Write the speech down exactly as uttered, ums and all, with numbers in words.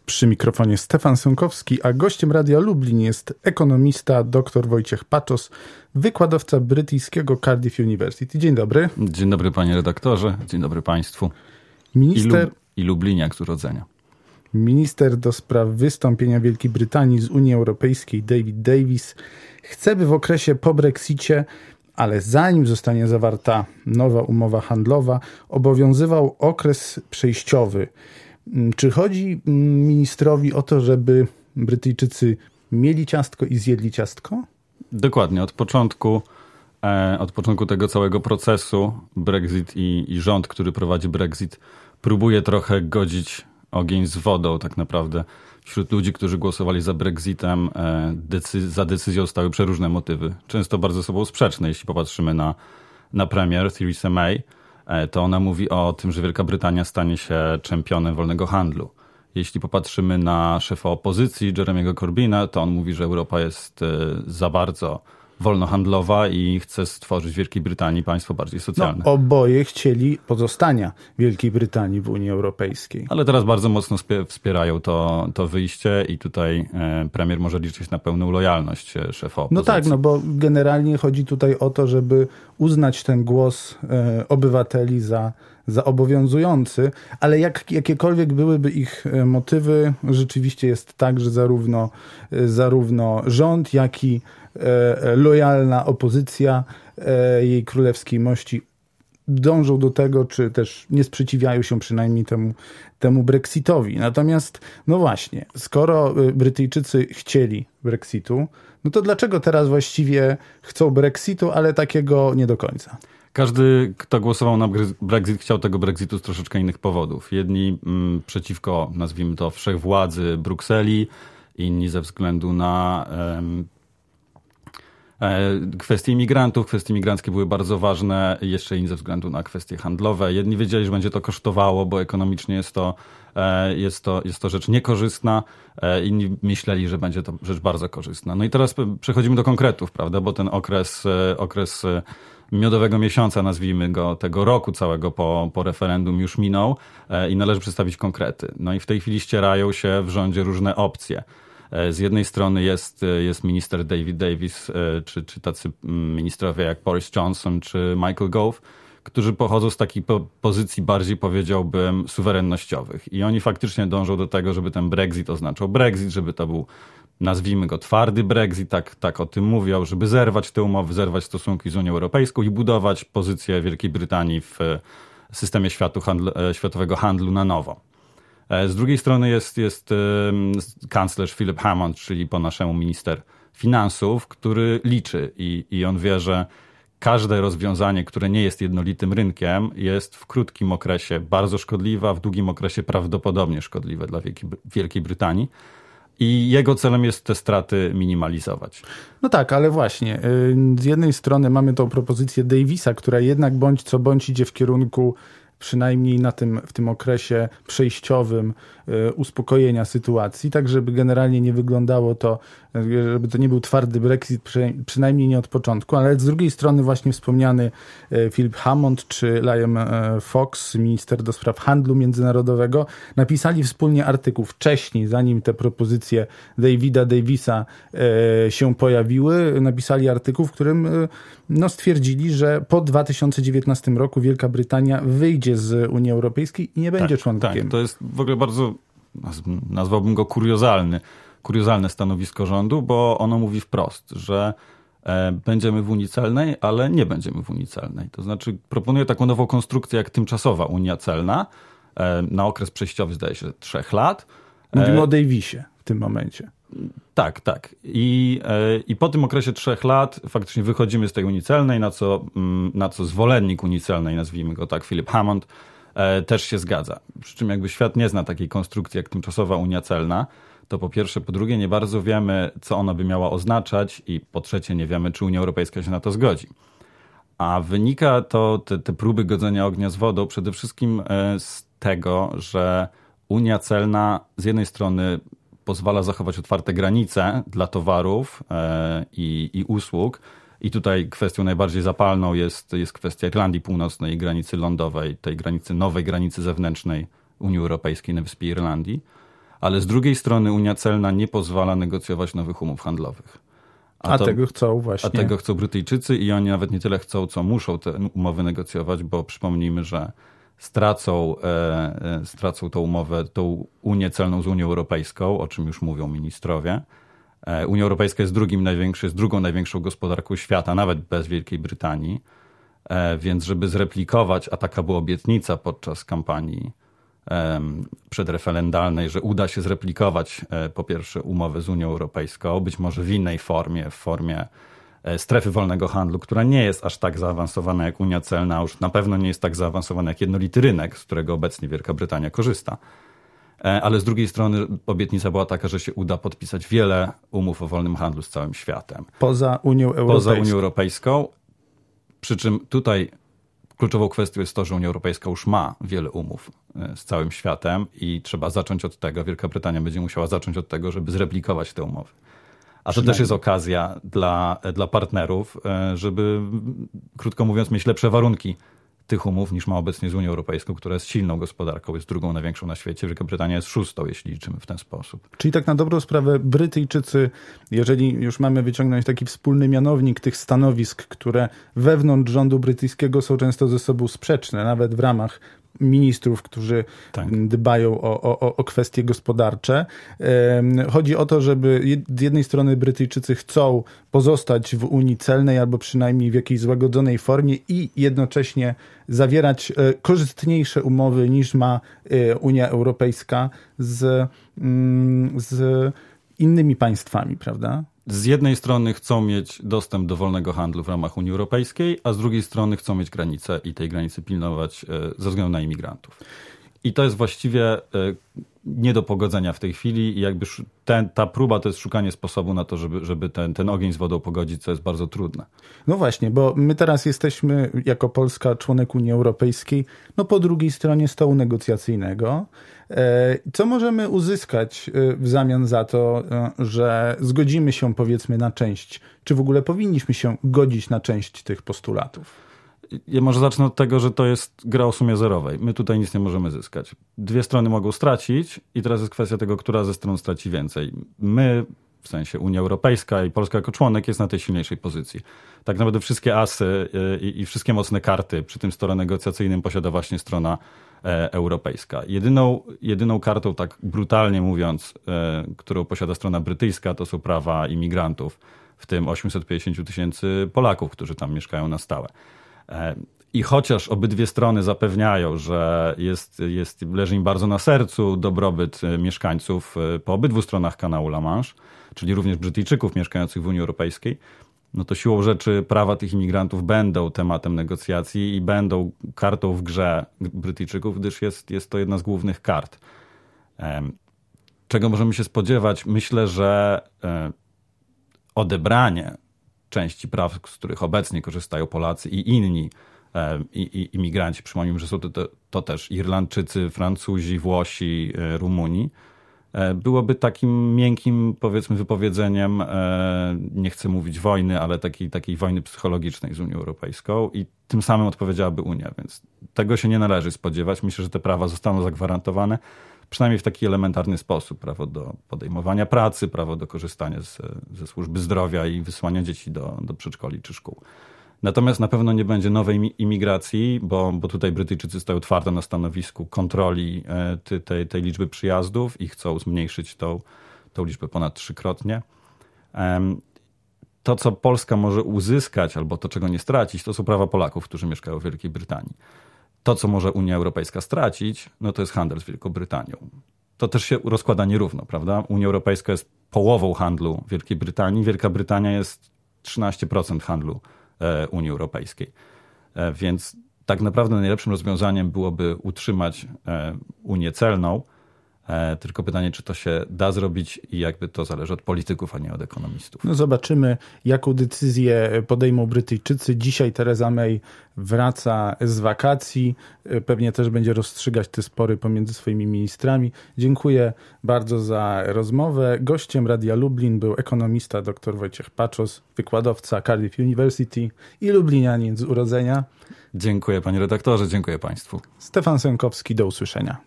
Przy mikrofonie Stefan Sąkowski, a gościem Radia Lublin jest ekonomista dr Wojciech Paczos, wykładowca brytyjskiego Cardiff University. Dzień dobry. Dzień dobry panie redaktorze, dzień dobry państwu. Minister... I, Lub... I Lubliniak z urodzenia. Minister do spraw wystąpienia Wielkiej Brytanii z Unii Europejskiej David Davis chce, by w okresie po Brexicie, ale zanim zostanie zawarta nowa umowa handlowa, obowiązywał okres przejściowy. Czy chodzi ministrowi o to, żeby Brytyjczycy mieli ciastko i zjedli ciastko? Dokładnie. Od początku, e, od początku tego całego procesu Brexit i, i rząd, który prowadzi Brexit, próbuje trochę godzić ogień z wodą tak naprawdę. Wśród ludzi, którzy głosowali za Brexitem, e, decy- za decyzją stały przeróżne motywy. Często bardzo sobą sprzeczne, jeśli popatrzymy na, na premier Theresa May. To ona mówi o tym, że Wielka Brytania stanie się czempionem wolnego handlu. Jeśli popatrzymy na szefa opozycji, Jeremiego Corbyna, to on mówi, że Europa jest za bardzo wolnohandlowa i chce stworzyć w Wielkiej Brytanii państwo bardziej socjalne. No, oboje chcieli pozostania Wielkiej Brytanii w Unii Europejskiej. Ale teraz bardzo mocno wspierają to, to wyjście i tutaj premier może liczyć na pełną lojalność szefa opozycji. No tak, no bo generalnie chodzi tutaj o to, żeby uznać ten głos e, obywateli za, za obowiązujący, ale jak, jakiekolwiek byłyby ich motywy, rzeczywiście jest tak, że zarówno, zarówno rząd, jak i e, lojalna opozycja e, jej królewskiej mości dążą do tego, czy też nie sprzeciwiają się przynajmniej temu, temu Brexitowi. Natomiast, no właśnie, skoro Brytyjczycy chcieli Brexitu, no to dlaczego teraz właściwie chcą Brexitu, ale takiego nie do końca? Każdy, kto głosował na Brexit, chciał tego Brexitu z troszeczkę innych powodów. Jedni mm, przeciwko, nazwijmy to, wszechwładzy Brukseli, inni ze względu na em, kwestie imigrantów. Kwestie imigranckie były bardzo ważne, jeszcze inni ze względu na kwestie handlowe. Jedni wiedzieli, że będzie to kosztowało, bo ekonomicznie jest to, jest to, jest to rzecz niekorzystna. Inni myśleli, że będzie to rzecz bardzo korzystna. No i teraz przechodzimy do konkretów, prawda, bo ten okres, okres miodowego miesiąca, nazwijmy go, tego roku całego po, po referendum już minął i należy przedstawić konkrety. No i w tej chwili ścierają się w rządzie różne opcje. Z jednej strony jest, jest minister David Davis, czy, czy tacy ministrowie jak Boris Johnson, czy Michael Gove, którzy pochodzą z takiej po, pozycji bardziej, powiedziałbym, suwerennościowych. I oni faktycznie dążą do tego, żeby ten Brexit oznaczał Brexit, żeby to był, nazwijmy go, twardy Brexit, tak, tak o tym mówią, żeby zerwać te umowy, zerwać stosunki z Unią Europejską i budować pozycję Wielkiej Brytanii w systemie światu handlu, światowego handlu na nowo. Z drugiej strony jest, jest kanclerz Philip Hammond, czyli po naszemu minister finansów, który liczy i, i on wie, że każde rozwiązanie, które nie jest jednolitym rynkiem, jest w krótkim okresie bardzo szkodliwe, a w długim okresie prawdopodobnie szkodliwe dla Wielkiej, Wielkiej Brytanii. I jego celem jest te straty minimalizować. No tak, ale właśnie. Z jednej strony mamy tą propozycję Davisa, która jednak bądź co bądź idzie w kierunku przynajmniej na tym, w tym okresie przejściowym y, uspokojenia sytuacji, tak żeby generalnie nie wyglądało to, żeby to nie był twardy Brexit, przy, przynajmniej nie od początku, ale z drugiej strony właśnie wspomniany y, Philip Hammond czy Liam y, Fox, minister do spraw handlu międzynarodowego, napisali wspólnie artykuł wcześniej, zanim te propozycje Davida Davisa y, się pojawiły, napisali artykuł, w którym y, no, stwierdzili, że po dwa tysiące dziewiętnastym roku Wielka Brytania wyjdzie z Unii Europejskiej i nie będzie tak, członkiem. Tak, to jest w ogóle bardzo, nazwałbym go kuriozalny, kuriozalne stanowisko rządu, bo ono mówi wprost, że e, będziemy w Unii celnej, ale nie będziemy w Unii celnej. To znaczy proponuje taką nową konstrukcję jak tymczasowa Unia celna e, na okres przejściowy, zdaje się, trzech lat. Mówimy e, o Davisie w tym momencie. Tak, tak. I, I po tym okresie trzech lat faktycznie wychodzimy z tej Unii celnej, na co, na co zwolennik Unii celnej, nazwijmy go tak, Philip Hammond, też się zgadza. Przy czym jakby świat nie zna takiej konstrukcji jak tymczasowa Unia celna, to po pierwsze, po drugie nie bardzo wiemy, co ona by miała oznaczać i po trzecie nie wiemy, czy Unia Europejska się na to zgodzi. A wynika to, te, te próby godzenia ognia z wodą przede wszystkim z tego, że Unia celna z jednej strony pozwala zachować otwarte granice dla towarów e, i, i usług. I tutaj kwestią najbardziej zapalną jest, jest kwestia Irlandii Północnej, granicy lądowej, tej granicy, nowej granicy zewnętrznej Unii Europejskiej na wyspie Irlandii. ale z drugiej strony Unia Celna nie pozwala negocjować nowych umów handlowych. A, a to, tego chcą właśnie. A tego chcą Brytyjczycy i oni nawet nie tyle chcą, co muszą te umowy negocjować, bo przypomnijmy, że stracą, e, stracą tą umowę, tą Unię Celną z Unią Europejską, o czym już mówią ministrowie. E, Unia Europejska jest drugim największą, jest drugą największą gospodarką świata, nawet bez Wielkiej Brytanii. E, więc żeby zreplikować, a taka była obietnica podczas kampanii e, przedreferendalnej, że uda się zreplikować e, po pierwsze umowę z Unią Europejską, być może w innej formie, w formie strefy wolnego handlu, która nie jest aż tak zaawansowana jak Unia Celna, a już na pewno nie jest tak zaawansowana jak jednolity rynek, z którego obecnie Wielka Brytania korzysta. Ale z drugiej strony obietnica była taka, że się uda podpisać wiele umów o wolnym handlu z całym światem. Poza Unią Europejską. Poza Unią Europejską. Przy czym tutaj kluczową kwestią jest to, że Unia Europejska już ma wiele umów z całym światem i trzeba zacząć od tego, Wielka Brytania będzie musiała zacząć od tego, żeby zreplikować te umowy. A to też jest okazja dla, dla partnerów, żeby, krótko mówiąc, mieć lepsze warunki tych umów niż ma obecnie z Unią Europejską, która jest silną gospodarką, jest drugą największą na świecie. Wielka Brytania jest szóstą, jeśli liczymy w ten sposób. Czyli tak na dobrą sprawę Brytyjczycy, jeżeli już mamy wyciągnąć taki wspólny mianownik tych stanowisk, które wewnątrz rządu brytyjskiego są często ze sobą sprzeczne, nawet w ramach ministrów, którzy tak. dbają o, o, o kwestie gospodarcze. Chodzi o to, żeby z jednej strony Brytyjczycy chcą pozostać w Unii Celnej albo przynajmniej w jakiejś złagodzonej formie i jednocześnie zawierać korzystniejsze umowy niż ma Unia Europejska z, z innymi państwami, prawda? Z jednej strony chcą mieć dostęp do wolnego handlu w ramach Unii Europejskiej, a z drugiej strony chcą mieć granicę i tej granicy pilnować ze względu na imigrantów. I to jest właściwie nie do pogodzenia w tej chwili i jakby ten, ta próba to jest szukanie sposobu na to, żeby, żeby ten, ten ogień z wodą pogodzić, co jest bardzo trudne. No właśnie, bo my teraz jesteśmy jako Polska członek Unii Europejskiej, no po drugiej stronie stołu negocjacyjnego. Co możemy uzyskać w zamian za to, że zgodzimy się powiedzmy na część, czy w ogóle powinniśmy się godzić na część tych postulatów? Ja może zacznę od tego, że to jest gra o sumie zerowej. My tutaj nic nie możemy zyskać. Dwie strony mogą stracić i teraz jest kwestia tego, która ze stron straci więcej. My, w sensie Unia Europejska i Polska jako członek jest na tej silniejszej pozycji. Tak naprawdę wszystkie asy i, i wszystkie mocne karty przy tym stole negocjacyjnym posiada właśnie strona e, europejska. Jedyną, jedyną kartą, tak brutalnie mówiąc, e, którą posiada strona brytyjska, to są prawa imigrantów, w tym osiemset pięćdziesiąt tysięcy Polaków, którzy tam mieszkają na stałe. I chociaż obydwie strony zapewniają, że jest, jest, leży im bardzo na sercu dobrobyt mieszkańców po obydwu stronach kanału La Manche, czyli również Brytyjczyków mieszkających w Unii Europejskiej, no to siłą rzeczy prawa tych imigrantów będą tematem negocjacji i będą kartą w grze Brytyjczyków, gdyż jest, jest to jedna z głównych kart. Czego możemy się spodziewać? Myślę, że odebranie części praw, z których obecnie korzystają Polacy i inni e, i, i, imigranci. Przypomnijmy, że są to, to, to też Irlandczycy, Francuzi, Włosi, e, Rumuni. E, byłoby takim miękkim, powiedzmy, wypowiedzeniem, e, nie chcę mówić wojny, ale takiej, takiej wojny psychologicznej z Unią Europejską i tym samym odpowiedziałaby Unia, więc tego się nie należy spodziewać. Myślę, że te prawa zostaną zagwarantowane, przynajmniej w taki elementarny sposób. Prawo do podejmowania pracy, prawo do korzystania z, ze służby zdrowia i wysłania dzieci do, do przedszkoli czy szkół. Natomiast na pewno nie będzie nowej imigracji, bo, bo tutaj Brytyjczycy stoją twardo na stanowisku kontroli tej, tej, tej liczby przyjazdów i chcą zmniejszyć tą, tą liczbę ponad trzykrotnie. To, co Polska może uzyskać albo to, czego nie stracić, to są prawa Polaków, którzy mieszkają w Wielkiej Brytanii. To, co może Unia Europejska stracić, no to jest handel z Wielką Brytanią. To też się rozkłada nierówno, prawda? Unia Europejska jest połową handlu Wielkiej Brytanii. Wielka Brytania jest trzynaście procent handlu Unii Europejskiej. Więc tak naprawdę najlepszym rozwiązaniem byłoby utrzymać Unię Celną. Tylko pytanie, czy to się da zrobić i jakby to zależy od polityków, a nie od ekonomistów. No zobaczymy, jaką decyzję podejmą Brytyjczycy. Dzisiaj Theresa May wraca z wakacji. Pewnie też będzie rozstrzygać te spory pomiędzy swoimi ministrami. Dziękuję bardzo za rozmowę. Gościem Radia Lublin był ekonomista dr Wojciech Paczos, wykładowca Cardiff University i lublinianin z urodzenia. Dziękuję panie redaktorze, dziękuję państwu. Stefan Sękowski, do usłyszenia.